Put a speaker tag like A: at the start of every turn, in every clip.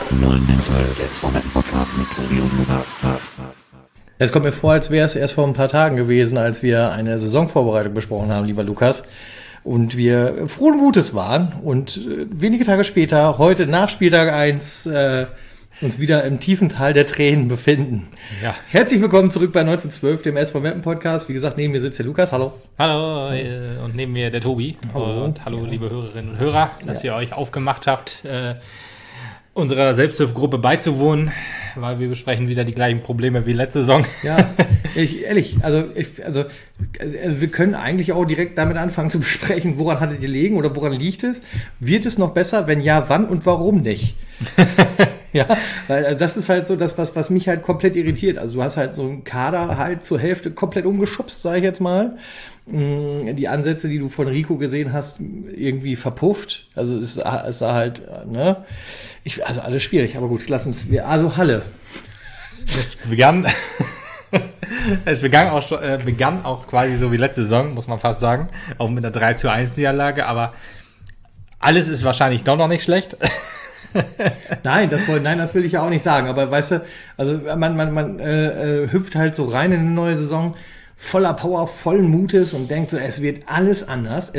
A: Es kommt mir vor, als wäre es erst vor ein paar Tagen gewesen, als wir eine Saisonvorbereitung besprochen haben, lieber Lukas. Und wir frohen Mutes waren und wenige Tage später, heute nach Spieltag 1, uns wieder im tiefen Tal der Tränen befinden. Ja. Herzlich willkommen zurück bei 1912, dem SV Meppen Podcast. Wie gesagt, neben mir sitzt der Lukas. Hallo.
B: Hallo, und neben mir der Tobi. Hallo. Und hallo, liebe Hörerinnen und Hörer, dass ihr euch aufgemacht habt, unserer Selbsthilfegruppe beizuwohnen, weil wir besprechen wieder die gleichen Probleme wie letzte Saison.
A: Ja, wir können eigentlich auch direkt damit anfangen zu besprechen, woran hattet ihr liegen oder woran liegt es? Wird es noch besser? Wenn ja, wann und warum nicht? Ja, weil das ist halt so das, was mich halt komplett irritiert. Also du hast halt so einen Kader halt zur Hälfte komplett umgeschubst, sage ich jetzt mal. Die Ansätze, die du von Rico gesehen hast, irgendwie verpufft. Also es sah halt, ne? Also alles schwierig, aber gut, also Halle.
B: Es begann auch quasi so wie letzte Saison, muss man fast sagen. Auch mit einer 3-1 Niederlage, aber alles ist wahrscheinlich doch noch nicht schlecht.
A: Nein, das will ich ja auch nicht sagen. Aber weißt du, also man hüpft halt so rein in eine neue Saison voller Power, vollen Mutes und denkt so, es wird alles anders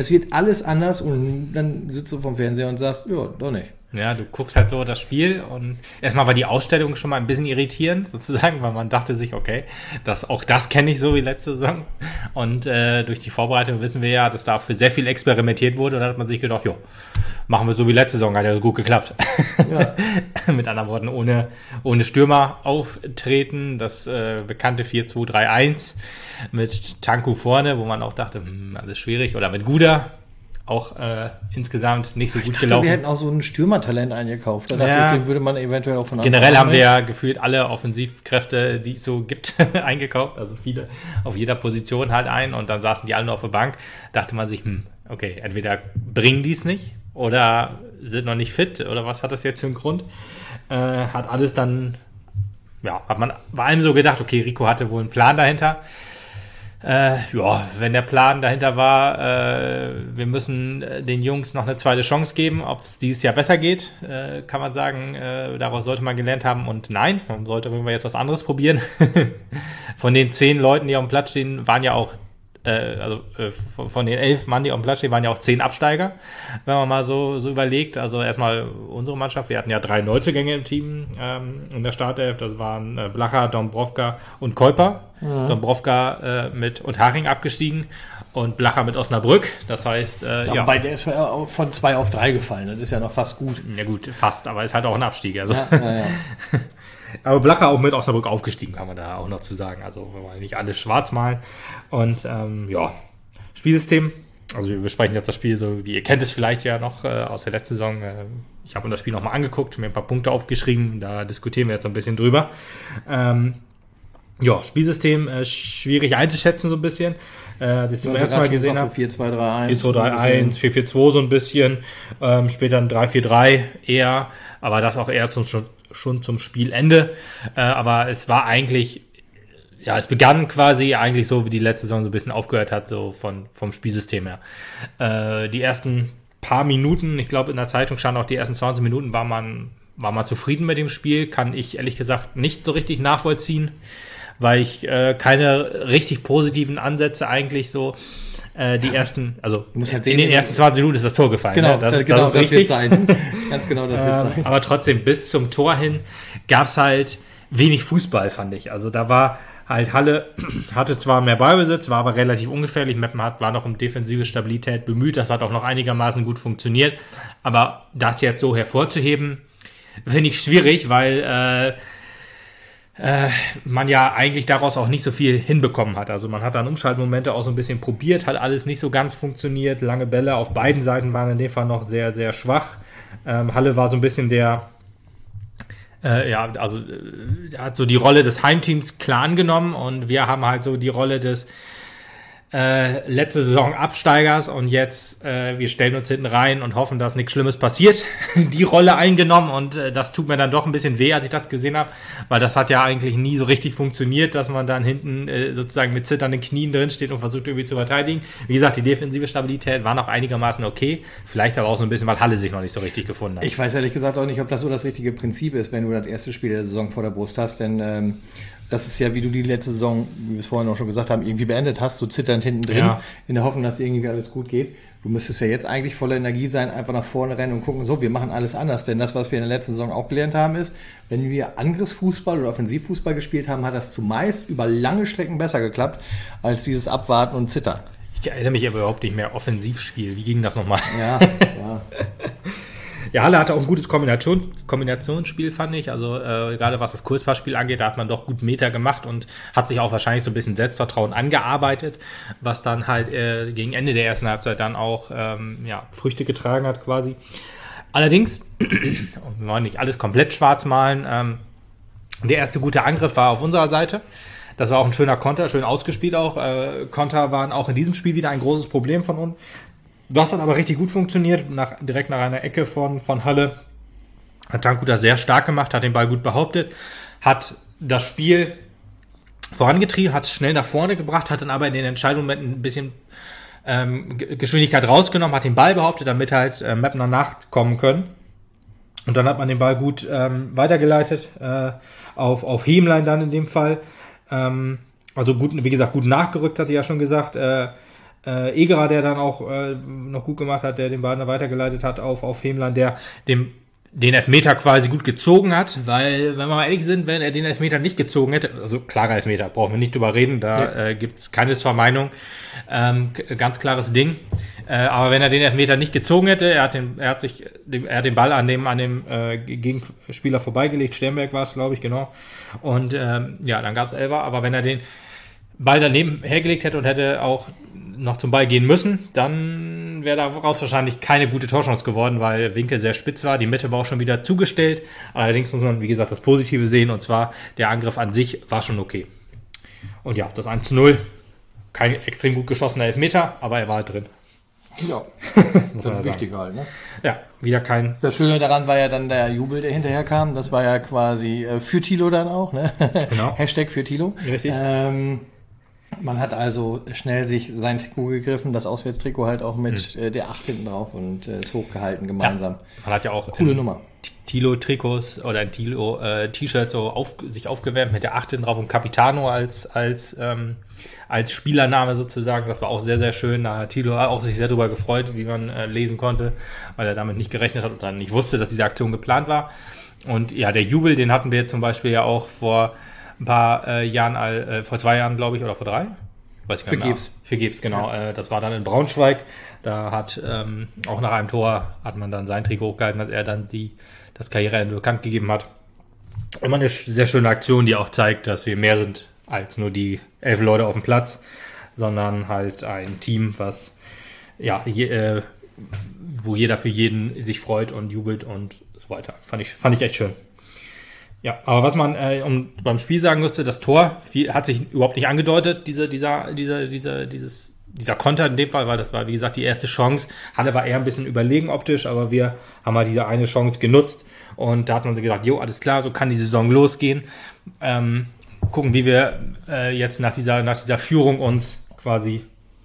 A: und dann sitzt du vorm Fernseher und sagst, ja, doch nicht.
B: Ja, du guckst halt so das Spiel und erstmal war die Ausstellung schon mal ein bisschen irritierend sozusagen, weil man dachte sich, okay, das kenne ich so wie letzte Saison und durch die Vorbereitung wissen wir ja, dass da für sehr viel experimentiert wurde und dann hat man sich gedacht, jo, machen wir so wie letzte Saison, hat ja gut geklappt. Ja. Mit anderen Worten, ohne Stürmer auftreten, das bekannte 4-2-3-1 mit Tanku vorne, wo man auch dachte, alles schwierig, oder mit Guda. Auch insgesamt nicht so gut gelaufen.
A: Wir hätten auch so ein Stürmertalent eingekauft. Den würde man eventuell auch von
B: generell haben wir ja gefühlt alle Offensivkräfte, die es so gibt, eingekauft. Also viele auf jeder Position halt ein. Und dann saßen die alle nur auf der Bank. Dachte man sich, okay, entweder bringen die es nicht oder sind noch nicht fit. Oder was hat das jetzt für einen Grund? Hat alles dann, ja, hat man bei allem so gedacht, okay, Rico hatte wohl einen Plan dahinter. Wenn der Plan dahinter war, wir müssen den Jungs noch eine zweite Chance geben, ob es dieses Jahr besser geht, kann man sagen, daraus sollte man gelernt haben und nein, man sollte irgendwann jetzt was anderes probieren. Von den 10 Leuten, die auf dem Platz stehen, waren ja auch, von den 11 Mann, die auf dem Platz stehen, waren ja auch 10 Absteiger, wenn man mal so überlegt. Also erstmal unsere Mannschaft, wir hatten ja 3 Neuzugänge im Team in der Startelf, das waren Blacher, Dombrovka und Kuiper. Mhm. Dombrovka und Haring abgestiegen und Blacher mit Osnabrück, das heißt...
A: Wobei der ist von 2 auf 3 gefallen, das ist ja noch fast gut.
B: Ja gut, fast, aber ist halt auch ein Abstieg. Also.
A: Ja.
B: Aber Blacher auch mit Osnabrück aufgestiegen, kann man da auch noch zu sagen. Also wir wollen nicht alles schwarz malen. Und Spielsystem. Also wir besprechen jetzt das Spiel so, wie ihr kennt es vielleicht ja noch aus der letzten Saison. Ich habe mir das Spiel nochmal angeguckt, mir ein paar Punkte aufgeschrieben. Da diskutieren wir jetzt so ein bisschen drüber. Spielsystem schwierig einzuschätzen so ein bisschen. Als ich zum ersten Mal gesehen habe.
A: 4-2-3-1.
B: 4-2-3-1, 4-4-2 so ein bisschen. Später ein 3-4-3 eher. Aber das auch eher schon zum Spielende. Aber es war eigentlich, es begann quasi eigentlich so, wie die letzte Saison so ein bisschen aufgehört hat, so vom Spielsystem her. Die ersten paar Minuten, ich glaube in der Zeitung stand auch, die ersten 20 Minuten war man zufrieden mit dem Spiel. Kann ich ehrlich gesagt nicht so richtig nachvollziehen, weil ich keine richtig positiven Ansätze eigentlich so die ersten, also in den ersten 20 Minuten ist das Tor gefallen.
A: Genau,
B: ne? Das ist richtig.
A: Wird sein. Ganz genau, das wird sein.
B: Aber trotzdem, bis zum Tor hin gab's halt wenig Fußball, fand ich. Also da war halt Halle, hatte zwar mehr Ballbesitz, war aber relativ ungefährlich. Meppen war noch um defensive Stabilität bemüht. Das hat auch noch einigermaßen gut funktioniert. Aber das jetzt so hervorzuheben, finde ich schwierig, weil man ja eigentlich daraus auch nicht so viel hinbekommen hat. Also man hat dann Umschaltmomente auch so ein bisschen probiert, hat alles nicht so ganz funktioniert. Lange Bälle auf beiden Seiten waren in dem Fall noch sehr, sehr schwach. Halle war so ein bisschen hat so die Rolle des Heimteams klar angenommen und wir haben halt so die Rolle des letzte Saison Absteigers und jetzt wir stellen uns hinten rein und hoffen, dass nichts Schlimmes passiert. Die Rolle eingenommen und das tut mir dann doch ein bisschen weh, als ich das gesehen habe, weil das hat ja eigentlich nie so richtig funktioniert, dass man dann hinten sozusagen mit zitternden Knien drin steht und versucht irgendwie zu verteidigen. Wie gesagt, die defensive Stabilität war noch einigermaßen okay, vielleicht aber auch so ein bisschen, weil Halle sich noch nicht so richtig gefunden hat.
A: Ich weiß ehrlich gesagt auch nicht, ob das so das richtige Prinzip ist, wenn du das erste Spiel der Saison vor der Brust hast, denn das ist ja, wie du die letzte Saison, wie wir es vorhin auch schon gesagt haben, irgendwie beendet hast, so zitternd hinten drin, in der Hoffnung, dass irgendwie alles gut geht. Du müsstest ja jetzt eigentlich voller Energie sein, einfach nach vorne rennen und gucken, so, wir machen alles anders. Denn das, was wir in der letzten Saison auch gelernt haben, ist, wenn wir Angriffsfußball oder Offensivfußball gespielt haben, hat das zumeist über lange Strecken besser geklappt, als dieses Abwarten und Zittern.
B: Ich erinnere mich aber überhaupt nicht mehr Offensivspiel. Wie ging das nochmal?
A: Ja.
B: Ja, Halle hatte auch ein gutes Kombinationsspiel, fand ich. Also gerade was das Kurzpassspiel angeht, da hat man doch gut Meter gemacht und hat sich auch wahrscheinlich so ein bisschen Selbstvertrauen angearbeitet, was dann halt gegen Ende der ersten Halbzeit dann auch Früchte getragen hat quasi. Allerdings, wir wollen nicht alles komplett schwarz malen, der erste gute Angriff war auf unserer Seite. Das war auch ein schöner Konter, schön ausgespielt auch. Konter waren auch in diesem Spiel wieder ein großes Problem von uns. Das hat aber richtig gut funktioniert, direkt nach einer Ecke von Halle. Hat Tanku das sehr stark gemacht, hat den Ball gut behauptet, hat das Spiel vorangetrieben, hat es schnell nach vorne gebracht, hat dann aber in den Entscheidungsmomenten ein bisschen Geschwindigkeit rausgenommen, hat den Ball behauptet, damit halt Meppner nachkommen können. Und dann hat man den Ball gut weitergeleitet auf Hemlein dann in dem Fall. Also gut, wie gesagt, gut nachgerückt, hatte ich ja schon gesagt. Egerer, der dann auch noch gut gemacht hat, der den Ball weitergeleitet hat auf Hemlein, der den Elfmeter quasi gut gezogen hat, weil, wenn wir mal ehrlich sind, wenn er den Elfmeter nicht gezogen hätte, also klarer Elfmeter, brauchen wir nicht drüber reden, da gibt's keine Vermeinung, ganz klares Ding, aber wenn er den Elfmeter nicht gezogen hätte, er hat den Ball an dem Gegenspieler vorbeigelegt, Sternberg war es, glaube ich, genau, und dann gab's Elfer, aber wenn er den Ball daneben hergelegt hätte und hätte auch noch zum Ball gehen müssen, dann wäre daraus wahrscheinlich keine gute Torchance geworden, weil Winkel sehr spitz war, die Mitte war auch schon wieder zugestellt. Allerdings muss man, wie gesagt, das Positive sehen, und zwar der Angriff an sich war schon okay. Und ja, das 1:0, kein extrem gut geschossener Elfmeter, aber er war halt drin.
A: Ja,
B: muss man
A: wichtig halt, ne?
B: Ja, wieder kein...
A: Das Schöne daran war ja dann der Jubel, der hinterher kam. Das war ja quasi für Thilo dann auch, ne? Genau. Hashtag für Thilo.
B: Richtig.
A: Man hat also schnell sich sein Trikot gegriffen, das Auswärtstrikot halt auch mit der 8 hinten drauf und ist hochgehalten gemeinsam.
B: Ja, man hat ja auch
A: coole Nummer.
B: Thilo-Trikots oder ein Thilo-T-Shirt so sich aufgewärmt mit der 8 hinten drauf und Capitano als Spielername sozusagen. Das war auch sehr, sehr schön. Da hat Thilo auch sich sehr darüber gefreut, wie man lesen konnte, weil er damit nicht gerechnet hat oder nicht wusste, dass diese Aktion geplant war. Und ja, der Jubel, den hatten wir zum Beispiel ja auch vor ein paar Jahren, vor 2 Jahren, glaube ich, oder vor 3? Weiß ich gar nicht mehr. Für Gebs, genau. Ja. Das war dann in Braunschweig. Da hat auch nach einem Tor hat man dann sein Trikot hochgehalten, dass er dann das Karriereende bekannt gegeben hat. Immer eine sehr schöne Aktion, die auch zeigt, dass wir mehr sind als nur die 11 Leute auf dem Platz, sondern halt ein Team, was wo jeder für jeden sich freut und jubelt und so weiter. Fand ich echt schön. Ja, aber was man beim Spiel sagen müsste, das Tor hat sich überhaupt nicht angedeutet, dieser Konter in dem Fall, weil das war, wie gesagt, die erste Chance. Halle war eher ein bisschen überlegen optisch, aber wir haben halt diese eine Chance genutzt und da hat man sich gesagt, jo, alles klar, so kann die Saison losgehen. Gucken, wie wir jetzt nach dieser Führung uns quasi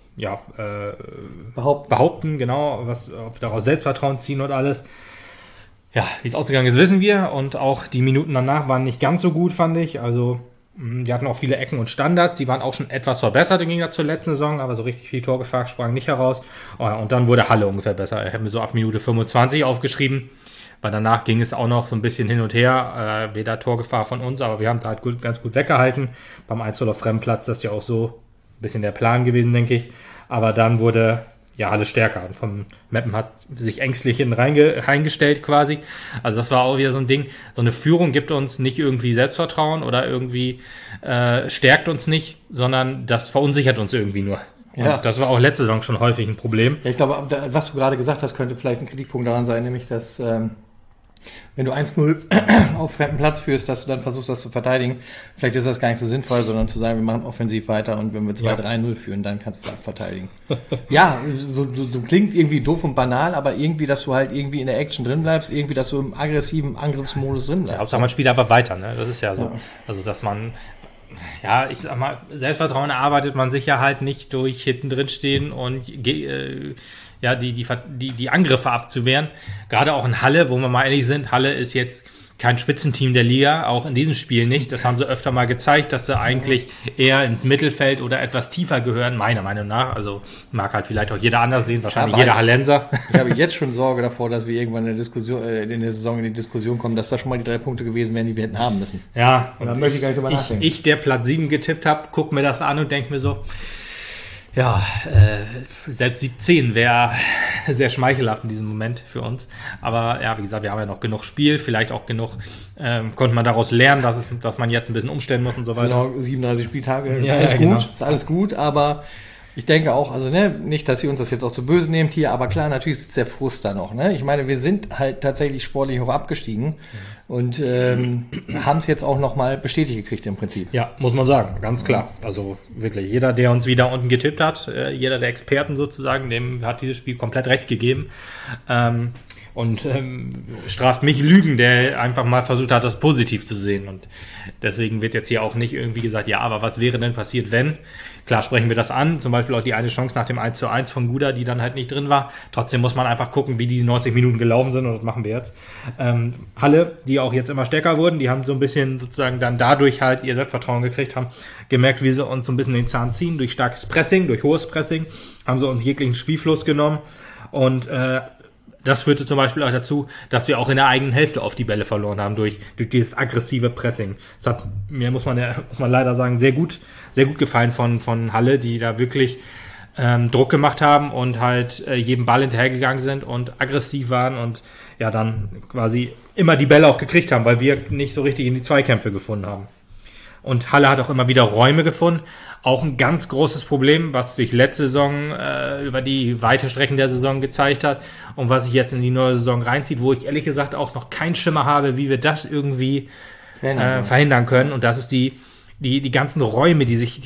B: behaupten, genau, ob wir daraus Selbstvertrauen ziehen und alles. Ja, wie es ausgegangen ist, wissen wir. Und auch die Minuten danach waren nicht ganz so gut, fand ich. Also, die hatten auch viele Ecken und Standards. Die waren auch schon etwas verbessert im Gegensatz zur letzten Saison, aber so richtig viel Torgefahr sprang nicht heraus. Und dann wurde Halle ungefähr besser. Ich habe mir so ab Minute 25 aufgeschrieben, weil danach ging es auch noch so ein bisschen hin und her. Weder Torgefahr von uns, aber wir haben es halt ganz gut weggehalten. Beim 1:0 auf Fremdplatz, das ist ja auch so ein bisschen der Plan gewesen, denke ich. Aber dann wurde Halle stärker. Und vom Meppen hat sich ängstlich reingestellt quasi. Also das war auch wieder so ein Ding. So eine Führung gibt uns nicht irgendwie Selbstvertrauen oder irgendwie stärkt uns nicht, sondern das verunsichert uns irgendwie nur. Ja. Und das war auch letzte Saison schon häufig ein Problem.
A: Ja, ich glaube, was du gerade gesagt hast, könnte vielleicht ein Kritikpunkt daran sein, nämlich dass Wenn du 1-0 auf fremden Platz führst, dass du dann versuchst, das zu verteidigen, vielleicht ist das gar nicht so sinnvoll, sondern zu sagen, wir machen offensiv weiter und wenn wir 2-3-0 führen, dann kannst du es abverteidigen. Ja, so klingt irgendwie doof und banal, aber irgendwie, dass du halt irgendwie in der Action drin bleibst, irgendwie, dass du im aggressiven Angriffsmodus drin bleibst.
B: Ja, Hauptsache man spielt einfach weiter, ne? Das ist ja so. Ja. Also, dass man, ja, ich sag mal, Selbstvertrauen erarbeitet man sich ja halt nicht durch hinten drin stehen und die Angriffe abzuwehren. Gerade auch in Halle, wo wir mal ehrlich sind, Halle ist jetzt kein Spitzenteam der Liga, auch in diesem Spiel nicht. Das haben sie öfter mal gezeigt, dass sie eigentlich eher ins Mittelfeld oder etwas tiefer gehören, meiner Meinung nach. Also mag halt vielleicht auch jeder anders sehen, wahrscheinlich jeder Hallenser.
A: Ich habe jetzt schon Sorge davor, dass wir irgendwann in der Saison in die Diskussion kommen, dass das schon mal die 3 Punkte gewesen wären, die wir hätten haben müssen.
B: Ja,
A: und dann möchte ich gar nicht drüber nachdenken.
B: Ich, der Platz 7 getippt habe, guck mir das an und denke mir so, ja, selbst 17 wäre sehr schmeichelhaft in diesem Moment für uns. Aber ja, wie gesagt, wir haben ja noch genug Spiel, vielleicht auch genug, konnte man daraus lernen, dass man jetzt ein bisschen umstellen muss und so weiter.
A: Genau, 37 Spieltage, ist alles gut, genau. Ist alles gut, aber ich denke auch, also nicht, dass ihr uns das jetzt auch zu böse nehmt hier, aber klar, natürlich sitzt der Frust da noch. Ne? Ich meine, wir sind halt tatsächlich sportlich hoch abgestiegen und haben es jetzt auch nochmal bestätigt gekriegt im Prinzip.
B: Ja, muss man sagen, ganz klar. Also wirklich, jeder, der uns wieder unten getippt hat, jeder der Experten sozusagen, dem hat dieses Spiel komplett recht gegeben. Und straft mich Lügen, der einfach mal versucht hat, das positiv zu sehen. Und deswegen wird jetzt hier auch nicht irgendwie gesagt, ja, aber was wäre denn passiert, wenn? Klar sprechen wir das an, zum Beispiel auch die eine Chance nach dem 1:1 von Guda, die dann halt nicht drin war. Trotzdem muss man einfach gucken, wie die 90 Minuten gelaufen sind und das machen wir jetzt. Halle, die auch jetzt immer stärker wurden, die haben so ein bisschen sozusagen dann dadurch halt ihr Selbstvertrauen gekriegt, haben gemerkt, wie sie uns so ein bisschen den Zahn ziehen, durch starkes Pressing, durch hohes Pressing, haben sie uns jeglichen Spielfluss genommen und das führte zum Beispiel auch dazu, dass wir auch in der eigenen Hälfte oft die Bälle verloren haben durch dieses aggressive Pressing. Das hat mir, muss man leider sagen, sehr gut gefallen von Halle, die da wirklich Druck gemacht haben und halt jedem Ball hinterhergegangen sind und aggressiv waren und ja dann quasi immer die Bälle auch gekriegt haben, weil wir nicht so richtig in die Zweikämpfe gefunden haben. Und Halle hat auch immer wieder Räume gefunden. Auch ein ganz großes Problem, was sich letzte Saison über die weite Strecken der Saison gezeigt hat und was sich jetzt in die neue Saison reinzieht, wo ich ehrlich gesagt auch noch keinen Schimmer habe, wie wir das irgendwie verhindern können. Und das ist die ganzen Räume, die sich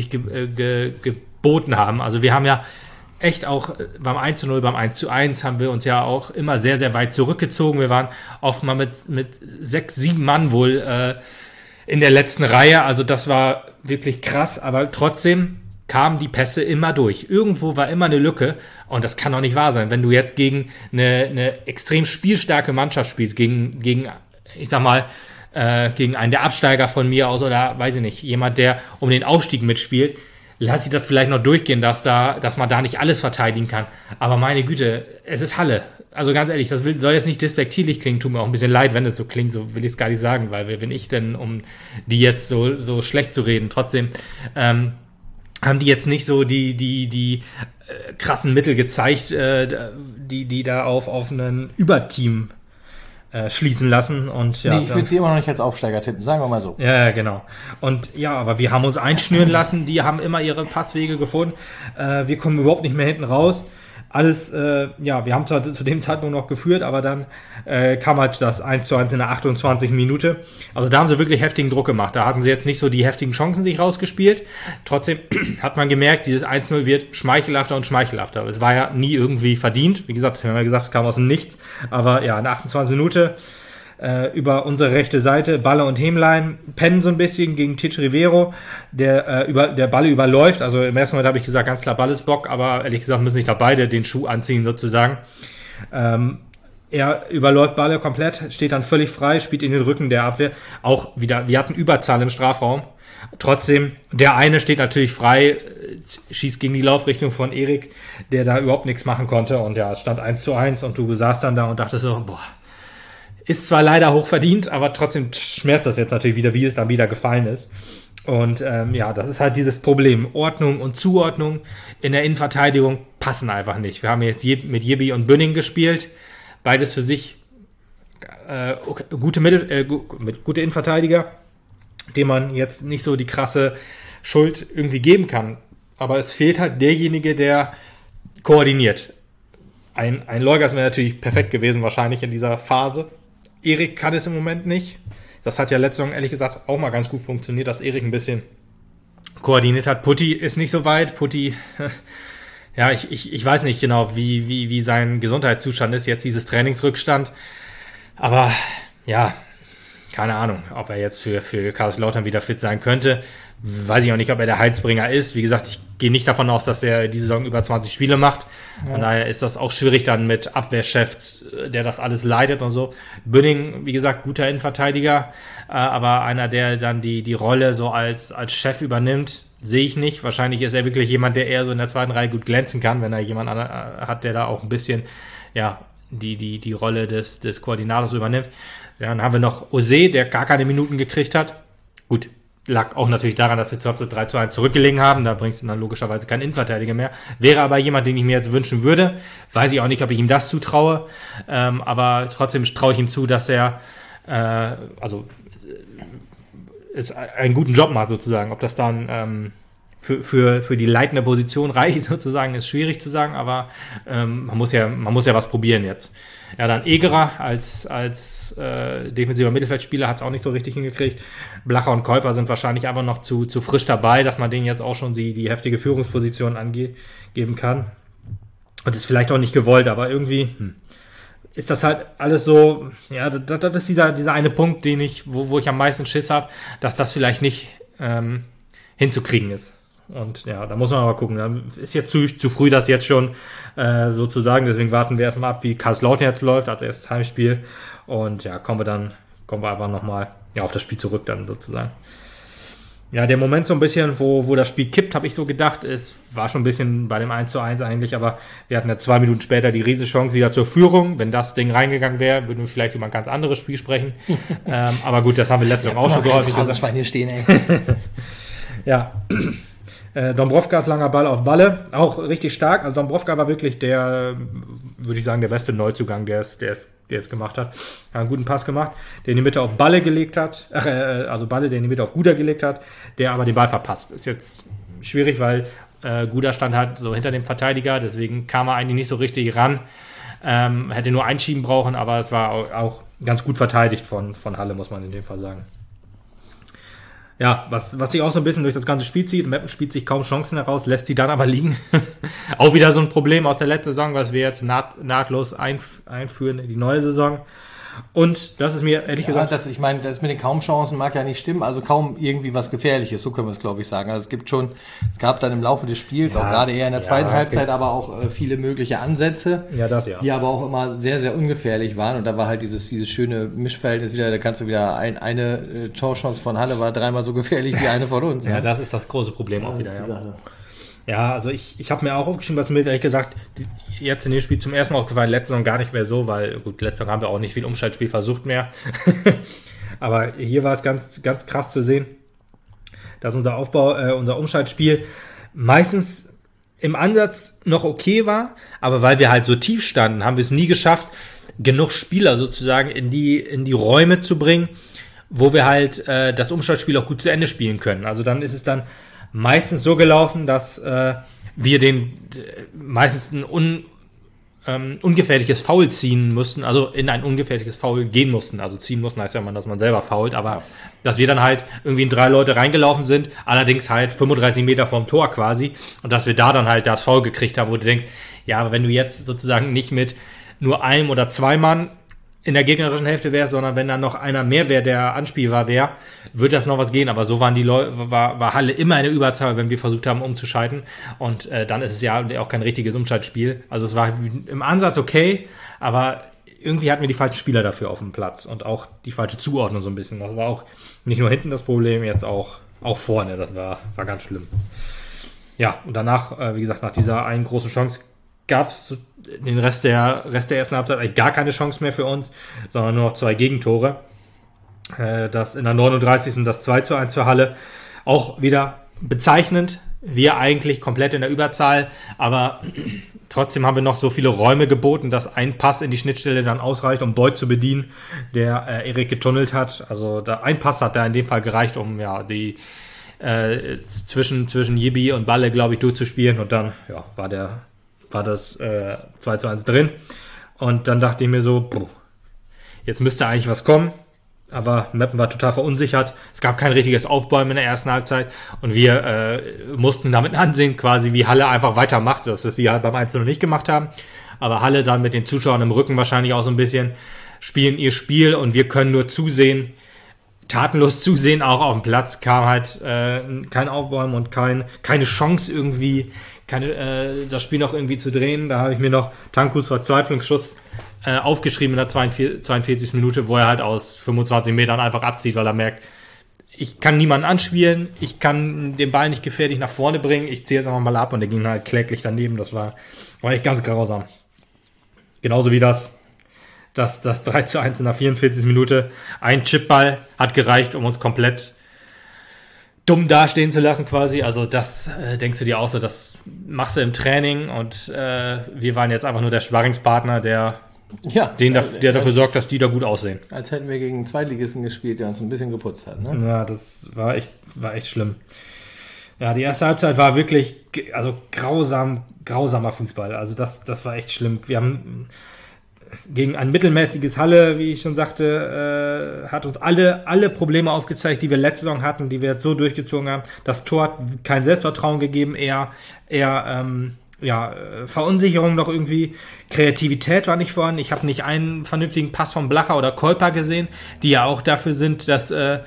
B: geboten haben. Also wir haben ja echt auch beim 1:0, beim 1:1 haben wir uns ja auch immer sehr, sehr weit zurückgezogen. Wir waren oft mal mit 6, 7 Mann wohl in der letzten Reihe, also das war wirklich krass, aber trotzdem kamen die Pässe immer durch. Irgendwo war immer eine Lücke und das kann doch nicht wahr sein, wenn du jetzt gegen eine extrem spielstarke Mannschaft spielst, gegen ich sag mal, gegen einen der Absteiger von mir aus oder weiß ich nicht, jemand, der um den Aufstieg mitspielt, lass ich das vielleicht noch durchgehen, dass man da nicht alles verteidigen kann. Aber meine Güte, es ist Halle. Also ganz ehrlich, das soll jetzt nicht despektierlich klingen, tut mir auch ein bisschen leid, wenn es so klingt, so will ich es gar nicht sagen, weil wer bin ich denn, um die jetzt so schlecht zu reden. Trotzdem haben die jetzt nicht so die krassen Mittel gezeigt, die da auf einen Überteam schließen lassen. Und ja,
A: nee, ich will sie immer noch nicht als Aufsteiger tippen, sagen wir mal so.
B: Ja, genau. Und ja, aber wir haben uns einschnüren lassen, die haben immer ihre Passwege gefunden. Wir kommen überhaupt nicht mehr hinten raus. Alles, wir haben zwar zu dem Zeitpunkt noch geführt, aber dann kam halt das 1:1 in der 28. Minute. Also da haben sie wirklich heftigen Druck gemacht. Da hatten sie jetzt nicht so die heftigen Chancen sich rausgespielt. Trotzdem hat man gemerkt, dieses 1:0 wird schmeichelhafter und schmeichelhafter. Es war ja nie irgendwie verdient. Wie gesagt, wir haben ja gesagt, es kam aus dem Nichts. Aber ja, in der 28. Minute über unsere rechte Seite, Balle und Hemlein pennen so ein bisschen gegen Titsch Rivero, der Balle überläuft, also im ersten Moment habe ich gesagt, ganz klar Ball ist Bock, aber ehrlich gesagt müssen sich da beide den Schuh anziehen sozusagen. Er überläuft Balle komplett, steht dann völlig frei, spielt in den Rücken der Abwehr, auch wieder, wir hatten Überzahl im Strafraum, trotzdem, der eine steht natürlich frei, schießt gegen die Laufrichtung von Erik, der da überhaupt nichts machen konnte und ja, es stand 1:1 und du saßt dann da und dachtest so, boah, ist zwar leider hoch verdient, aber trotzdem schmerzt das jetzt natürlich wieder, wie es dann wieder gefallen ist. Und das ist halt dieses Problem. Ordnung und Zuordnung in der Innenverteidigung passen einfach nicht. Wir haben jetzt mit Jibbi und Bünning gespielt. Beides für sich gute Innenverteidiger, dem man jetzt nicht so die krasse Schuld irgendwie geben kann. Aber es fehlt halt derjenige, der koordiniert. Ein Leugers wäre natürlich perfekt gewesen wahrscheinlich in dieser Phase. Erik kann es im Moment nicht. Das hat ja letzte Saison ehrlich gesagt auch mal ganz gut funktioniert, dass Erik ein bisschen koordiniert hat. Putti ist nicht so weit. Putti, ja, ich weiß nicht genau, wie sein Gesundheitszustand ist. Jetzt dieses Trainingsrückstand. Aber ja, keine Ahnung, ob er jetzt für Kaiserslautern wieder fit sein könnte. Weiß ich auch nicht, ob er der Heilsbringer ist. Wie gesagt, ich gehe nicht davon aus, dass er diese Saison über 20 Spiele macht. Ja. Von daher ist das auch schwierig dann mit Abwehrchef, der das alles leitet und so. Bünning, wie gesagt, guter Innenverteidiger, aber einer, der dann die Rolle so als Chef übernimmt, sehe ich nicht. Wahrscheinlich ist er wirklich jemand, der eher so in der zweiten Reihe gut glänzen kann, wenn er jemanden hat, der da auch ein bisschen, ja, die Rolle des Koordinators übernimmt. Ja, dann haben wir noch Ose, der gar keine Minuten gekriegt hat. Gut, lag auch natürlich daran, dass wir zur Halbzeit 3-1 zurückgelegen haben. Da bringst du dann logischerweise keinen Innenverteidiger mehr. Wäre aber jemand, den ich mir jetzt wünschen würde. Weiß ich auch nicht, ob ich ihm das zutraue. Aber trotzdem traue ich ihm zu, dass er einen guten Job macht sozusagen. Ob das dann für die leitende Position reicht sozusagen, ist schwierig zu sagen. Aber man muss ja was probieren jetzt. Ja, dann Egerer als defensiver Mittelfeldspieler hat es auch nicht so richtig hingekriegt. Blacher und Keuper sind wahrscheinlich aber noch zu frisch dabei, dass man denen jetzt auch schon die heftige Führungsposition angeben kann. Und ist vielleicht auch nicht gewollt, aber irgendwie ist das halt alles so, ja, das ist dieser eine Punkt, wo ich am meisten Schiss habe, dass das vielleicht nicht hinzukriegen ist. Und ja, da muss man aber gucken. Da ist jetzt zu früh, das jetzt schon sozusagen. Deswegen warten wir erstmal ab, wie Kaiserslautern jetzt läuft als erstes Heimspiel. Und ja, kommen wir aber nochmal auf das Spiel zurück dann sozusagen. Ja, der Moment so ein bisschen, wo das Spiel kippt, habe ich so gedacht. Es war schon ein bisschen bei dem 1:1 eigentlich, aber wir hatten ja 2 Minuten später die Riesenchance wieder zur Führung. Wenn das Ding reingegangen wäre, würden wir vielleicht über ein ganz anderes Spiel sprechen. Aber gut, das haben wir letzte Woche auch schon gehört.
A: Hier stehen, ey.
B: Ja. Dombrovkas langer Ball auf Balle, auch richtig stark. Also Dombrovka war wirklich der, würde ich sagen, der beste Neuzugang, der es gemacht hat. Hat einen guten Pass gemacht, der in die Mitte auf Balle gelegt hat, also Balle, der in die Mitte auf Guda gelegt hat, der aber den Ball verpasst. Ist jetzt schwierig, weil Guda stand halt so hinter dem Verteidiger, deswegen kam er eigentlich nicht so richtig ran. Hätte nur einschieben brauchen, aber es war auch ganz gut verteidigt von Halle, muss man in dem Fall sagen. Ja, was sich auch so ein bisschen durch das ganze Spiel zieht. Meppen spielt sich kaum Chancen heraus, lässt sie dann aber liegen. Auch wieder so ein Problem aus der letzten Saison, was wir jetzt nahtlos einführen in die neue Saison. Und das ist mir ehrlich gesagt...
A: Das mit den kaum Chancen mag ja nicht stimmen, also kaum irgendwie was Gefährliches, so können wir es glaube ich sagen. Also es gab dann im Laufe des Spiels, auch gerade eher in der zweiten Halbzeit, aber auch viele mögliche Ansätze, die aber auch immer sehr, sehr ungefährlich waren. Und da war halt dieses schöne Mischverhältnis wieder, da kannst du wieder eine Torchance von Halle war 3-mal so gefährlich wie eine von uns.
B: Ja, das ist das große Problem auch wieder. Ja, also ich habe mir auch aufgeschrieben, was mir ehrlich gesagt jetzt in dem Spiel zum ersten Mal aufgefallen, letzte Saison gar nicht mehr so, weil gut, letzte Saison haben wir auch nicht viel Umschaltspiel versucht mehr. Aber hier war es ganz, ganz krass zu sehen, dass unser Umschaltspiel meistens im Ansatz noch okay war, aber weil wir halt so tief standen, haben wir es nie geschafft, genug Spieler sozusagen in die Räume zu bringen, wo wir halt das Umschaltspiel auch gut zu Ende spielen können. Also dann ist es dann meistens so gelaufen, dass wir meistens ein ungefährliches Foul ziehen mussten, also in ein ungefährliches Foul gehen mussten. Also ziehen mussten heißt ja immer, dass man selber foult, aber dass wir dann halt irgendwie in 3 Leute reingelaufen sind, allerdings halt 35 Meter vom Tor quasi, und dass wir da dann halt das Foul gekriegt haben, wo du denkst, ja, aber wenn du jetzt sozusagen nicht mit nur einem oder 2 Mann in der gegnerischen Hälfte wäre, sondern wenn dann noch einer mehr wäre, der anspielbar wäre, würde das noch was gehen. Aber so waren die war Halle immer eine Überzahl, wenn wir versucht haben umzuschalten. Und dann ist es ja auch kein richtiges Umschaltspiel. Also es war im Ansatz okay, aber irgendwie hatten wir die falschen Spieler dafür auf dem Platz und auch die falsche Zuordnung so ein bisschen. Das war auch nicht nur hinten das Problem, jetzt auch vorne. Das war ganz schlimm. Ja, und danach, wie gesagt, nach dieser einen großen Chance gab es den Rest der ersten Halbzeit eigentlich gar keine Chance mehr für uns, sondern nur noch 2 Gegentore. Das in der 39. das 2:1 für Halle. Auch wieder bezeichnend. Wir eigentlich komplett in der Überzahl, aber trotzdem haben wir noch so viele Räume geboten, dass ein Pass in die Schnittstelle dann ausreicht, um Beuth zu bedienen, der Erik getunnelt hat. Also ein Pass hat da in dem Fall gereicht, um die zwischen Jibi und Balle, glaube ich, durchzuspielen, und dann war das 2:1 drin. Und dann dachte ich mir so, jetzt müsste eigentlich was kommen. Aber Meppen war total verunsichert. Es gab kein richtiges Aufbäumen in der ersten Halbzeit. Und wir mussten damit ansehen, quasi wie Halle einfach weitermacht. Das ist, wir halt beim 1-0 nicht gemacht haben. Aber Halle dann mit den Zuschauern im Rücken wahrscheinlich auch so ein bisschen spielen ihr Spiel. Und wir können nur zusehen, tatenlos zusehen. Auch auf dem Platz kam halt kein Aufbäumen und keine Chance irgendwie, das Spiel noch irgendwie zu drehen. Da habe ich mir noch Tankus Verzweiflungsschuss aufgeschrieben in der 42. Minute, wo er halt aus 25 Metern einfach abzieht, weil er merkt, ich kann niemanden anspielen, ich kann den Ball nicht gefährlich nach vorne bringen, ich ziehe jetzt einfach mal ab und der ging halt kläglich daneben. Das war echt ganz grausam. Genauso wie das 3-1 in der 44. Minute. Ein Chipball hat gereicht, um uns komplett dumm dastehen zu lassen quasi. Also das denkst du dir auch so, das machst du im Training und wir waren jetzt einfach nur der Sparringspartner, der dafür sorgt, dass die da gut aussehen.
A: Als hätten wir gegen einen Zweitligisten gespielt, der uns ein bisschen geputzt hat. Ne?
B: Ja, das war echt schlimm. Ja, die erste Halbzeit war wirklich grausamer Fußball. Also das war echt schlimm. Wir haben gegen ein mittelmäßiges Halle, wie ich schon sagte, hat uns alle Probleme aufgezeigt, die wir letzte Saison hatten, die wir jetzt so durchgezogen haben. Das Tor hat kein Selbstvertrauen gegeben, eher Verunsicherung noch irgendwie. Kreativität war nicht vorhanden. Ich habe nicht einen vernünftigen Pass von Blacher oder Kolper gesehen, die ja auch dafür sind, dass wir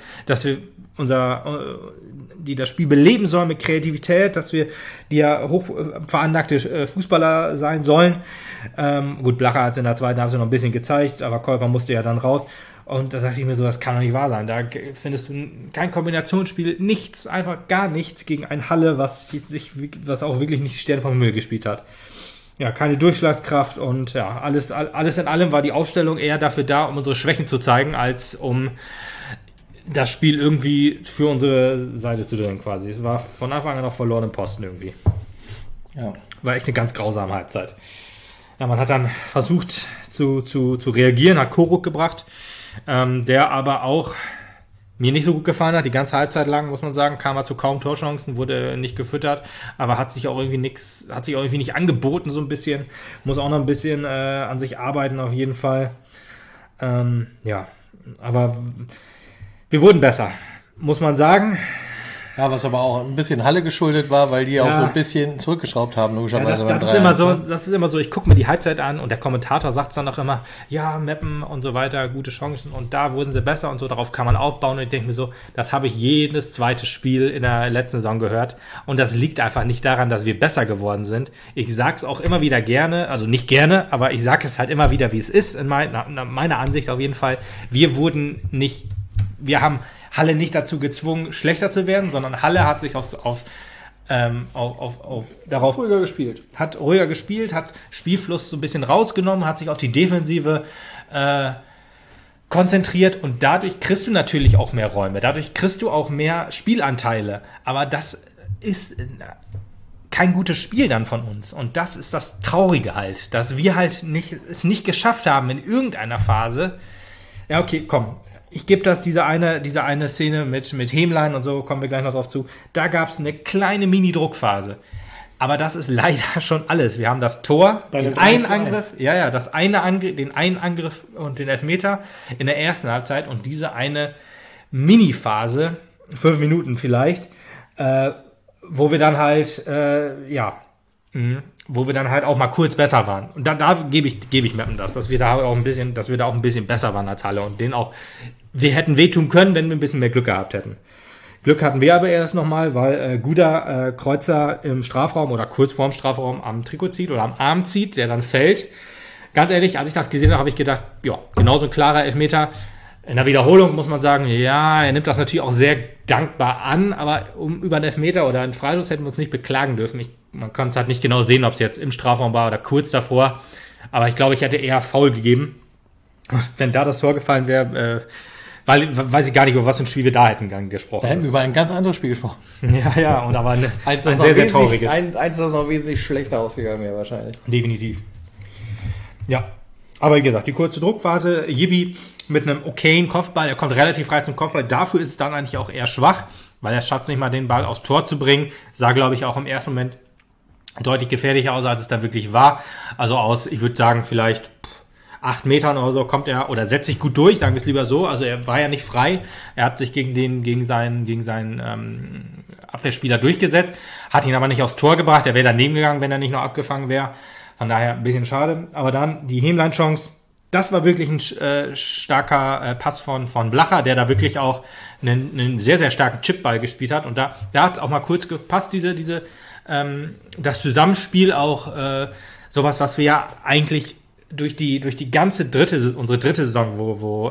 B: die das Spiel beleben sollen mit Kreativität, dass wir die ja hoch veranlagte Fußballer sein sollen. Gut, Blacher hat es in der zweiten Halbzeit noch ein bisschen gezeigt, aber Kolper musste ja dann raus. Und da dachte ich mir so, das kann doch nicht wahr sein. Da findest du kein Kombinationsspiel, nichts, einfach gar nichts gegen ein Halle, was auch wirklich nicht die Sterne vom Himmel gespielt hat. Ja, keine Durchschlagskraft und ja, alles in allem war die Aufstellung eher dafür da, um unsere Schwächen zu zeigen, als um das Spiel irgendwie für unsere Seite zu drehen quasi. Es war von Anfang an auf verlorenen Posten irgendwie. Ja. War echt eine ganz grausame Halbzeit. Ja, man hat dann versucht zu reagieren, hat Koruk gebracht, der aber auch mir nicht so gut gefallen hat, die ganze Halbzeit lang, muss man sagen, kam er zu kaum Torchancen, wurde nicht gefüttert, aber hat sich auch irgendwie nicht angeboten, so ein bisschen, muss auch noch ein bisschen an sich arbeiten, auf jeden Fall. Aber wir wurden besser, muss man sagen.
A: Ja, was aber auch ein bisschen Halle geschuldet war, weil die auch so ein bisschen zurückgeschraubt haben, logischerweise.
B: Ja, das ist immer so, ich gucke mir die Halbzeit an und der Kommentator sagt dann auch immer, ja, Meppen und so weiter, gute Chancen und da wurden sie besser und so, darauf kann man aufbauen und ich denke mir so, das habe ich jedes zweite Spiel in der letzten Saison gehört und das liegt einfach nicht daran, dass wir besser geworden sind. Ich sag's auch immer wieder gerne, also nicht gerne, aber ich sage es halt immer wieder, wie es ist, in meiner Ansicht auf jeden Fall. Wir haben Halle nicht dazu gezwungen, schlechter zu werden, sondern Halle hat sich darauf
A: ruhiger gespielt.
B: Hat ruhiger gespielt, hat Spielfluss so ein bisschen rausgenommen, hat sich auf die Defensive konzentriert und dadurch kriegst du natürlich auch mehr Räume, dadurch kriegst du auch mehr Spielanteile, aber das ist kein gutes Spiel dann von uns und das ist das Traurige halt, dass wir halt es nicht geschafft haben in irgendeiner Phase. Ja, okay, komm. Ich gebe das, diese eine Szene mit Hämlein und so, kommen wir gleich noch drauf zu. Da gab es eine kleine Mini-Druckphase. Aber das ist leider schon alles. Wir haben das Tor, den einen Angriff und den Elfmeter in der ersten Halbzeit und diese eine Mini-Phase, 5 Minuten vielleicht, wo wir dann halt, auch mal kurz besser waren. Und da gebe ich Meppen das, dass wir da auch ein bisschen besser waren als Halle und wir hätten wehtun können, wenn wir ein bisschen mehr Glück gehabt hätten. Glück hatten wir aber erst nochmal, weil Guda Kreuzer im Strafraum oder kurz vorm Strafraum am Trikot zieht oder am Arm zieht, der dann fällt. Ganz ehrlich, als ich das gesehen habe, habe ich gedacht, ja, genauso ein klarer Elfmeter. In der Wiederholung muss man sagen, ja, er nimmt das natürlich auch sehr dankbar an, aber über einen Elfmeter oder einen Freistoß hätten wir uns nicht beklagen dürfen. Man kann es halt nicht genau sehen, ob es jetzt im Strafraum war oder kurz davor, aber ich glaube, ich hätte eher faul gegeben. Wenn da das Tor gefallen wäre, weiß ich gar nicht, über was für ein Spiel wir da hätten gesprochen.
A: Da hätten wir über ein ganz anderes Spiel gesprochen.
B: Ja, und aber ein sehr, sehr trauriges.
A: Eins, das noch wesentlich schlechter ausgegangen wäre wahrscheinlich.
B: Definitiv. Ja, aber wie gesagt, die kurze Druckphase, Yibi mit einem okayen Kopfball, er kommt relativ frei zum Kopfball, dafür ist es dann eigentlich auch eher schwach, weil er schafft es nicht mal, den Ball aufs Tor zu bringen, sah, glaube ich, auch im ersten Moment deutlich gefährlicher aus, als es dann wirklich war. Also ich würde sagen, vielleicht 8 Metern oder so kommt er oder setzt sich gut durch, sagen wir es lieber so. Also er war ja nicht frei. Er hat sich gegen seinen Abwehrspieler durchgesetzt, hat ihn aber nicht aufs Tor gebracht. Er wäre daneben gegangen, wenn er nicht noch abgefangen wäre. Von daher ein bisschen schade. Aber dann die Hämlein-Chance. Das war wirklich ein starker Pass von Blacher, der da wirklich auch einen sehr, sehr starken Chipball gespielt hat. Und da hat es auch mal kurz gepasst, das Zusammenspiel auch, sowas, was wir ja eigentlich durch die ganze unsere dritte Saison, wo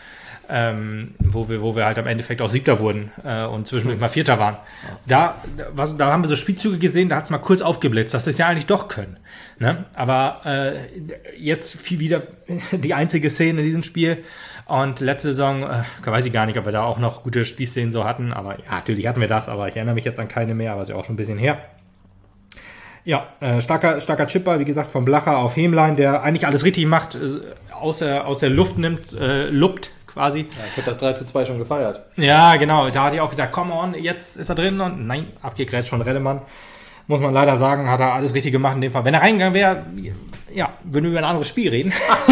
B: wir halt am Endeffekt auch Siebter wurden und zwischendurch mal Vierter waren. Da haben wir so Spielzüge gesehen, da hat es mal kurz aufgeblitzt, dass wir es ja eigentlich doch können. Ne? Aber jetzt wieder die einzige Szene in diesem Spiel und letzte Saison, weiß ich gar nicht, ob wir da auch noch gute Spielszenen so hatten, aber ja, natürlich hatten wir das, aber ich erinnere mich jetzt an keine mehr, aber ist ja auch schon ein bisschen her. Ja, starker Chipper, wie gesagt, von Blacher auf Hämlein, der eigentlich alles richtig macht, aus der Luft nimmt, luppt quasi.
A: Ja, ich habe das 3:2 schon gefeiert.
B: Ja, genau, da hatte ich auch gedacht, come on, jetzt ist er drin und nein, abgegrätscht von Redemann. Muss man leider sagen, hat er alles richtig gemacht in dem Fall. Wenn er reingegangen wäre, ja, würden wir über ein anderes Spiel reden.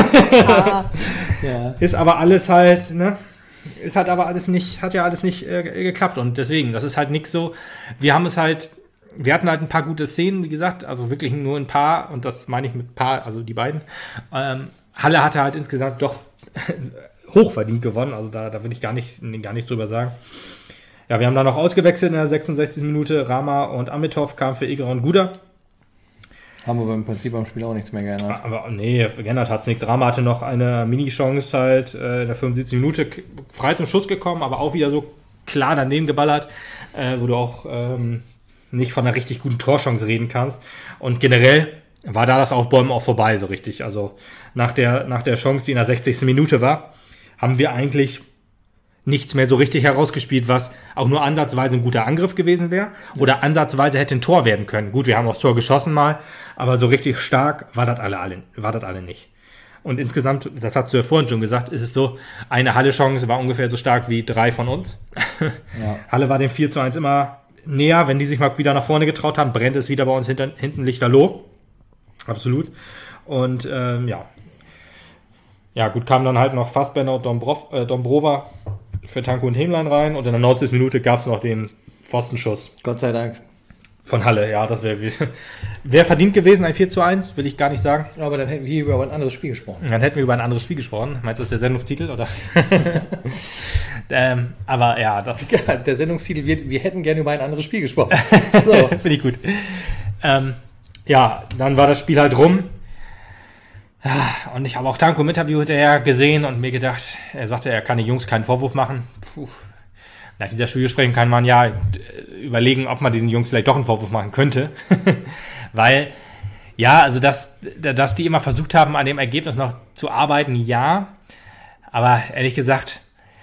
B: Ja. Ist aber alles halt, ne? Hat ja alles nicht geklappt und deswegen, das ist halt nix so. Wir hatten halt ein paar gute Szenen, wie gesagt, also wirklich nur ein paar, und das meine ich mit paar, also die beiden. Halle hatte halt insgesamt doch hochverdient gewonnen, also da will ich gar nichts drüber sagen. Ja, wir haben da noch ausgewechselt in der 66. Minute. Rama und Amitov kamen für Egerer und Guda.
A: Haben aber im Prinzip am Spiel auch nichts mehr geändert.
B: Aber nee, geändert hat's nichts. Rama hatte noch eine Mini-Chance halt in der 75. Minute frei zum Schuss gekommen, aber auch wieder so klar daneben geballert, wo du auch nicht von einer richtig guten Torchance reden kannst. Und generell war da das Aufbäumen auch vorbei, so richtig. Also nach der Chance, die in der 60. Minute war, haben wir eigentlich nichts mehr so richtig herausgespielt, was auch nur ansatzweise ein guter Angriff gewesen wäre oder ansatzweise hätte ein Tor werden können. Gut, wir haben aufs Tor geschossen mal, aber so richtig stark war das alle nicht. Und insgesamt, das hast du ja vorhin schon gesagt, ist es so, eine Halle-Chance war ungefähr so stark wie 3 von uns. Ja. Halle war dem 4:1 immer näher, wenn die sich mal wieder nach vorne getraut haben, brennt es wieder bei uns hinten lichterloh. Absolut. Und ja, gut, kamen dann halt noch Fassbender und Dombrova für Tanko und Hämlein rein und in der 90. Minute gab es noch den Pfostenschuss.
A: Gott sei Dank.
B: Von Halle, ja, das wäre verdient gewesen, ein 4:1, will ich gar nicht sagen.
A: Aber dann hätten wir hier über ein anderes Spiel gesprochen.
B: Meinst du, das ist der Sendungstitel, oder? Aber ja, das...
A: Ja, der Sendungstitel wird, wir hätten gerne über ein anderes Spiel gesprochen. So.
B: Finde ich gut. Ja, dann war das Spiel halt rum. Und ich habe auch Tanko im Interview hinterher gesehen und mir gedacht, er sagte, er kann den Jungs keinen Vorwurf machen. Nach dieser Spielbesprechung kann man ja überlegen, ob man diesen Jungs vielleicht doch einen Vorwurf machen könnte. Weil, ja, also dass die immer versucht haben, an dem Ergebnis noch zu arbeiten, ja. Aber ehrlich gesagt,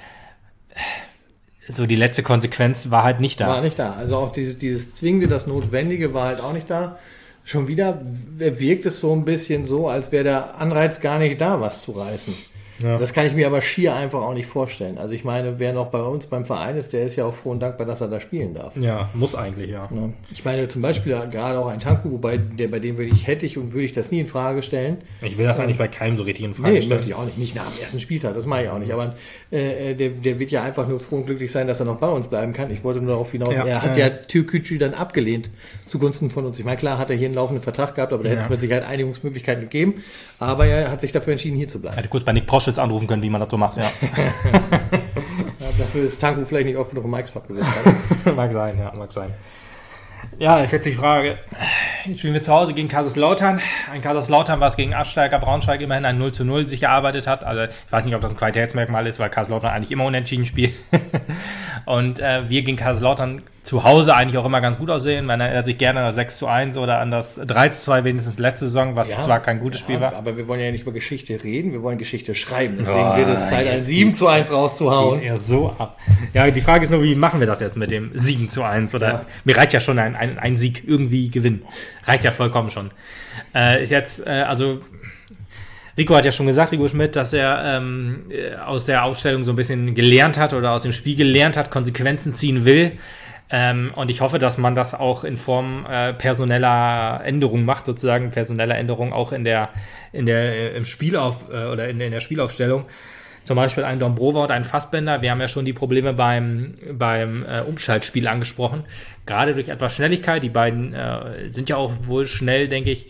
B: so die letzte Konsequenz war halt nicht da.
A: War nicht da. Also auch dieses Zwingende, das Notwendige war halt auch nicht da. Schon wieder wirkt es so ein bisschen so, als wäre der Anreiz gar nicht da, was zu reißen. Ja. Das kann ich mir aber schier einfach auch nicht vorstellen. Also ich meine, wer noch bei uns beim Verein ist, der ist ja auch froh und dankbar, dass er da spielen darf.
B: Ja, muss eigentlich, ja.
A: Ich meine zum Beispiel gerade auch ein Tanku, bei dem würde ich das nie in Frage stellen.
B: Ich will das eigentlich bei keinem so richtig in Frage stellen.
A: Möchte ich auch nicht. Nicht nach dem ersten Spieltag, das mache ich auch nicht. Aber der wird ja einfach nur froh und glücklich sein, dass er noch bei uns bleiben kann. Ich wollte nur darauf hinaus, er hat ja Türkgücü dann abgelehnt zugunsten von uns. Ich meine, klar hat er hier einen laufenden Vertrag gehabt, aber da hätte es mit Sicherheit Einigungsmöglichkeiten gegeben. Aber er hat sich dafür entschieden, hier zu bleiben.
B: Hätte kurz bei Nick Proschwitz anrufen können, wie man das so macht, ja.
A: Dafür ist Tanku vielleicht nicht oft noch im Mike's-Pub gewesen.
B: Mag sein. Ja, jetzt hätte ich die Frage, jetzt spielen wir zu Hause gegen Kaiserslautern. Ein Kaiserslautern, was gegen Absteiger Braunschweig immerhin ein 0:0 sich erarbeitet hat. Also ich weiß nicht, ob das ein Qualitätsmerkmal ist, weil Kaiserslautern eigentlich immer unentschieden spielt. Und wir gegen Kaiserslautern zu Hause eigentlich auch immer ganz gut aussehen. Man erinnert sich gerne an das 6:1 oder an das 3:2 wenigstens letzte Saison, was zwar kein gutes Spiel war.
A: Aber wir wollen ja nicht über Geschichte reden, wir wollen Geschichte schreiben. Deswegen wird es Zeit, ein 7:1 rauszuhauen.
B: Geht er so ab. Ja, die Frage ist nur, wie machen wir das jetzt mit dem 7:1? Oder mir reicht ja schon ein Sieg irgendwie gewinnen. Reicht ja vollkommen schon. Also Rico hat ja schon gesagt, Rico Schmidt, dass er aus der Ausstellung so ein bisschen gelernt hat oder aus dem Spiel gelernt hat, Konsequenzen ziehen will. Und ich hoffe, dass man das auch in Form personeller Änderung macht, sozusagen personeller Änderung auch in der Spielaufstellung. Zum Beispiel ein Dombrova und ein Fassbender. Wir haben ja schon die Probleme beim Umschaltspiel angesprochen. Gerade durch etwas Schnelligkeit. Die beiden sind ja auch wohl schnell, denke ich.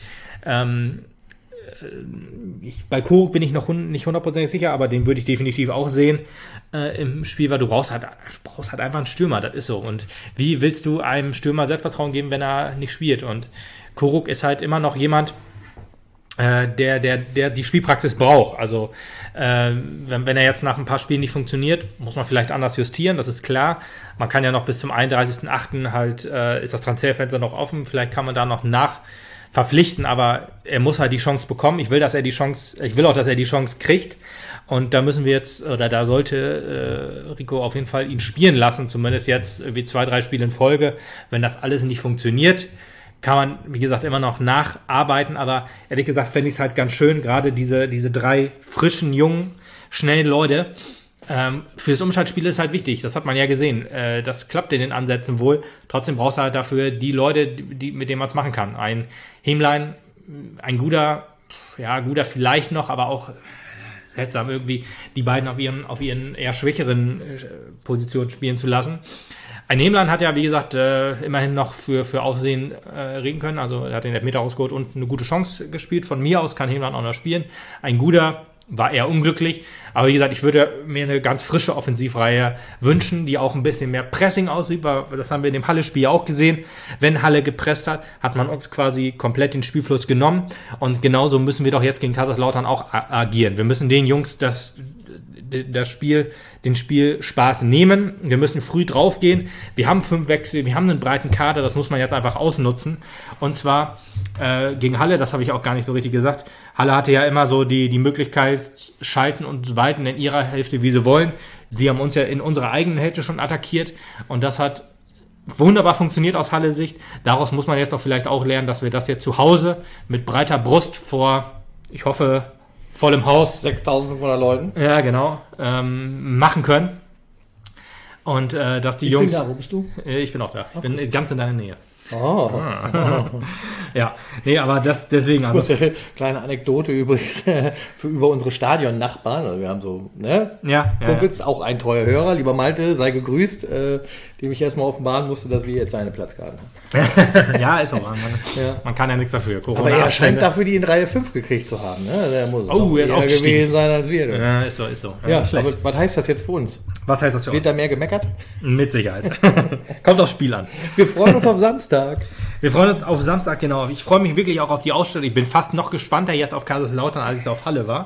B: Bei Koruk bin ich noch nicht hundertprozentig sicher, aber den würde ich definitiv auch sehen im Spiel, weil du brauchst halt einfach einen Stürmer, das ist so. Und wie willst du einem Stürmer Selbstvertrauen geben, wenn er nicht spielt? Und Koruk ist halt immer noch jemand, der die Spielpraxis braucht. Also wenn er jetzt nach ein paar Spielen nicht funktioniert, muss man vielleicht anders justieren, das ist klar. Man kann ja noch bis zum 31.08. halt, ist das Transferfenster noch offen, vielleicht kann man da noch verpflichten, aber er muss halt die Chance bekommen. Ich will auch, dass er die Chance kriegt. Und da müssen wir jetzt, oder da sollte Rico auf jeden Fall ihn spielen lassen, zumindest jetzt irgendwie 2-3 Spiele in Folge. Wenn das alles nicht funktioniert, kann man, wie gesagt, immer noch nacharbeiten. Aber ehrlich gesagt fände ich es halt ganz schön, gerade diese 3 frischen, jungen, schnellen Leute. Fürs Umschaltspiel ist halt wichtig, das hat man ja gesehen. Das klappt in den Ansätzen wohl. Trotzdem brauchst du halt dafür die Leute, mit denen man es machen kann. Ein Hämlein, ein guter vielleicht noch, aber auch seltsam irgendwie die beiden auf ihren eher schwächeren Positionen spielen zu lassen. Ein Hämlein hat ja, wie gesagt, immerhin noch für Aufsehen reden können. Also er hat den Elfmeter rausgeholt und eine gute Chance gespielt. Von mir aus kann Hämlein auch noch spielen. Ein guter war eher unglücklich. Aber wie gesagt, ich würde mir eine ganz frische Offensivreihe wünschen, die auch ein bisschen mehr Pressing ausübt. Das haben wir in dem Halle-Spiel auch gesehen. Wenn Halle gepresst hat, hat man uns quasi komplett den Spielfluss genommen. Und genauso müssen wir doch jetzt gegen Kaiserslautern auch agieren. Wir müssen den Jungs den Spielspaß nehmen. Wir müssen früh draufgehen. Wir haben 5 Wechsel, wir haben einen breiten Kader, das muss man jetzt einfach ausnutzen. Und zwar gegen Halle, das habe ich auch gar nicht so richtig gesagt. Halle hatte ja immer so die Möglichkeit, schalten und weiten in ihrer Hälfte, wie sie wollen. Sie haben uns ja in unserer eigenen Hälfte schon attackiert und das hat wunderbar funktioniert aus Halle-Sicht. Daraus muss man jetzt auch vielleicht auch lernen, dass wir das jetzt zu Hause mit breiter Brust vor, ich hoffe, vollem Haus.
A: 6.500 Leuten.
B: Ja, genau. Machen können. Und dass die Jungs...
A: Ich bin da, wo bist du?
B: Ich bin auch da. Ich bin ganz in deiner Nähe.
A: Oh.
B: Ja, nee, aber deswegen... Also,
A: kleine Anekdote übrigens über unsere Stadion-Nachbarn. Also wir haben so Kumpels, auch ein treuer Hörer. Lieber Malte, sei gegrüßt, dem ich erstmal offenbaren musste, dass wir jetzt seine Platzkarten haben.
B: Ja, ist auch. Man kann ja nichts dafür.
A: Corona, aber er scheint dafür die in Reihe 5 gekriegt zu haben. Ne? Der muss
B: er ist auch
A: gewesen sein als wir.
B: Ja, ist so.
A: Ja, aber was heißt das jetzt für uns?
B: Was heißt das für uns?
A: Wird da mehr gemeckert?
B: Mit Sicherheit. Kommt aufs Spiel an.
A: Wir freuen uns auf Samstag.
B: Wir freuen uns auf Samstag, genau. Ich freue mich wirklich auch auf die Ausstellung. Ich bin fast noch gespannter jetzt auf Kaiserslautern, als ich auf Halle war.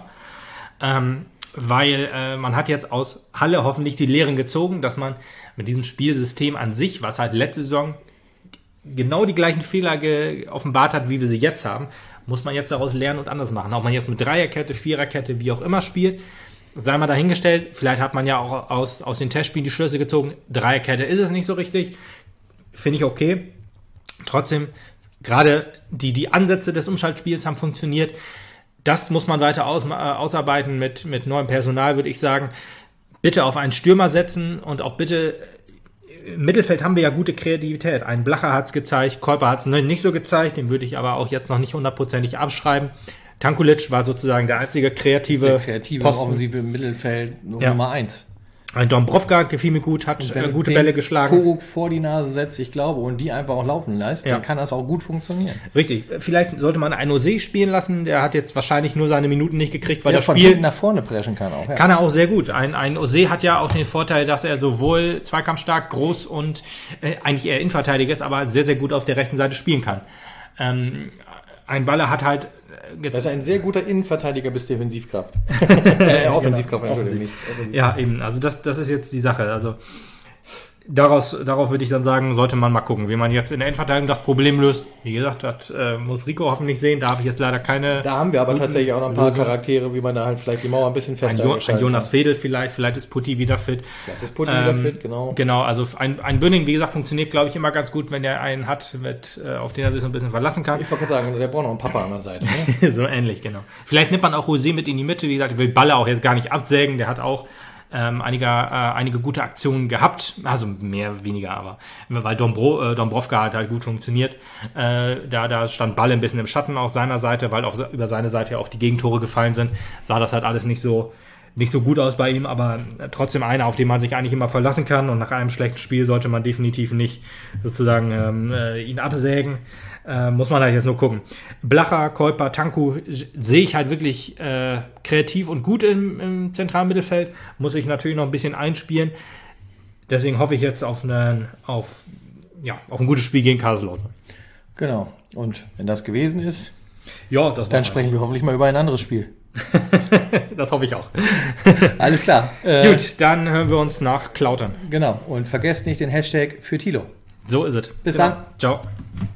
B: Weil man hat jetzt aus Halle hoffentlich die Lehren gezogen, dass man mit diesem Spielsystem an sich, was halt letzte Saison genau die gleichen Fehler offenbart hat, wie wir sie jetzt haben, muss man jetzt daraus lernen und anders machen. Ob man jetzt mit Dreierkette, Viererkette, wie auch immer spielt, sei mal dahingestellt. Vielleicht hat man ja auch aus den Testspielen die Schlüsse gezogen. Dreierkette ist es nicht so richtig. Finde ich okay. Trotzdem, gerade die Ansätze des Umschaltspiels haben funktioniert. Das muss man weiter ausarbeiten mit neuem Personal, würde ich sagen. Bitte auf einen Stürmer setzen und auch bitte, im Mittelfeld haben wir ja gute Kreativität. Ein Blacher hat es gezeigt, Kolper hat es nicht so gezeigt, den würde ich aber auch jetzt noch nicht hundertprozentig abschreiben. Tankulic war sozusagen der einzige kreative
A: offensive Mittelfeld Nummer 1.
B: Ein Dombrovka gefiel mir gut, hat gute Bälle geschlagen.
A: Koruk vor die Nase setzt, ich glaube, und die einfach auch laufen lässt, dann kann das auch gut funktionieren.
B: Richtig. Vielleicht sollte man einen Osé spielen lassen, der hat jetzt wahrscheinlich nur seine Minuten nicht gekriegt, weil das
A: von
B: Spiel
A: hinten nach vorne preschen kann auch. Ja.
B: Kann er auch sehr gut. Ein Osé hat ja auch den Vorteil, dass er sowohl zweikampfstark, groß und eigentlich eher Innenverteidiger ist, aber sehr, sehr gut auf der rechten Seite spielen kann. Ein Baller hat halt
A: das ist ein sehr guter Innenverteidiger bis Defensivkraft. Offensivkraft.
B: Genau. Offensiv. Ja, eben. Also das ist jetzt die Sache. Also darauf würde ich dann sagen, sollte man mal gucken, wie man jetzt in der Innenverteidigung das Problem löst. Wie gesagt, das muss Rico hoffentlich sehen. Da habe ich jetzt leider keine...
A: Da haben wir aber tatsächlich auch noch ein paar Charaktere, wie man da halt vielleicht die Mauer ein bisschen fester
B: ein Jonas Fedel vielleicht ist Putti wieder fit.
A: Vielleicht ist Putti wieder fit, genau.
B: Genau, also ein Bünning, wie gesagt, funktioniert, glaube ich, immer ganz gut, wenn der einen hat, auf den er sich so ein bisschen verlassen kann.
A: Ich wollte gerade sagen, der braucht noch einen Papa an der Seite. Ne?
B: So ähnlich, genau. Vielleicht nimmt man auch Rosé mit in die Mitte. Wie gesagt, ich will Balle auch jetzt gar nicht absägen. Der hat auch einige gute Aktionen gehabt, also mehr, weniger, aber weil Dombrovka hat halt gut funktioniert. Da stand Ball ein bisschen im Schatten auf seiner Seite, weil auch über seine Seite auch die Gegentore gefallen sind, sah das halt alles nicht so gut aus bei ihm, aber trotzdem einer, auf den man sich eigentlich immer verlassen kann, und nach einem schlechten Spiel sollte man definitiv nicht sozusagen ihn absägen. Muss man halt jetzt nur gucken. Blacher, Kuiper, Tanku sehe ich halt wirklich kreativ und gut im zentralen Mittelfeld. Muss ich natürlich noch ein bisschen einspielen. Deswegen hoffe ich jetzt auf ein gutes Spiel gegen Kaiserslautern.
A: Genau. Und wenn das gewesen ist,
B: ja,
A: dann sprechen wir hoffentlich mal über ein anderes Spiel.
B: Das hoffe ich auch.
A: Alles klar.
B: Gut, dann hören wir uns nach Klautern.
A: Genau. Und vergesst nicht den Hashtag für Thilo.
B: So ist es.
A: Bis dann.
B: Ciao.